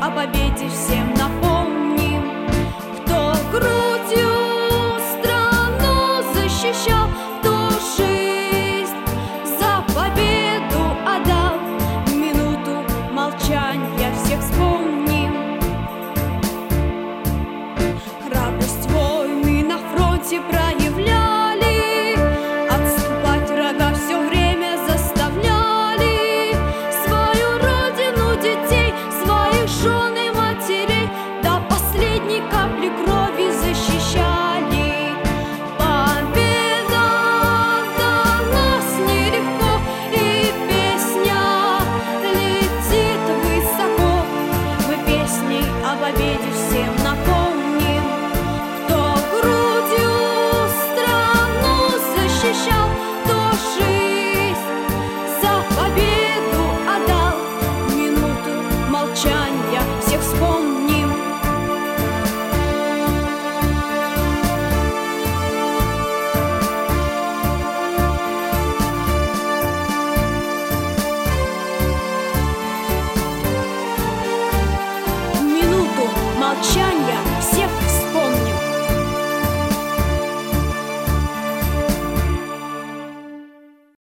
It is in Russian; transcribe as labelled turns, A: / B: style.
A: о победе всем напомним. Кто грудью страну защищал, кто жизнь за победу отдал, минуту молчания всех вспомним. Храбрость войны на фронте проявляли, отступать врага все время заставляли, свою родину, детей, своих жен и матерей до последней капли крови защищали. Победа далась нелегко, и песня летит высоко. Мы песней о победе всем напомним. Кто грудью страну защищал, кто жизнь за победу отдал, минуту молчания всех вспомним. Минуту молчания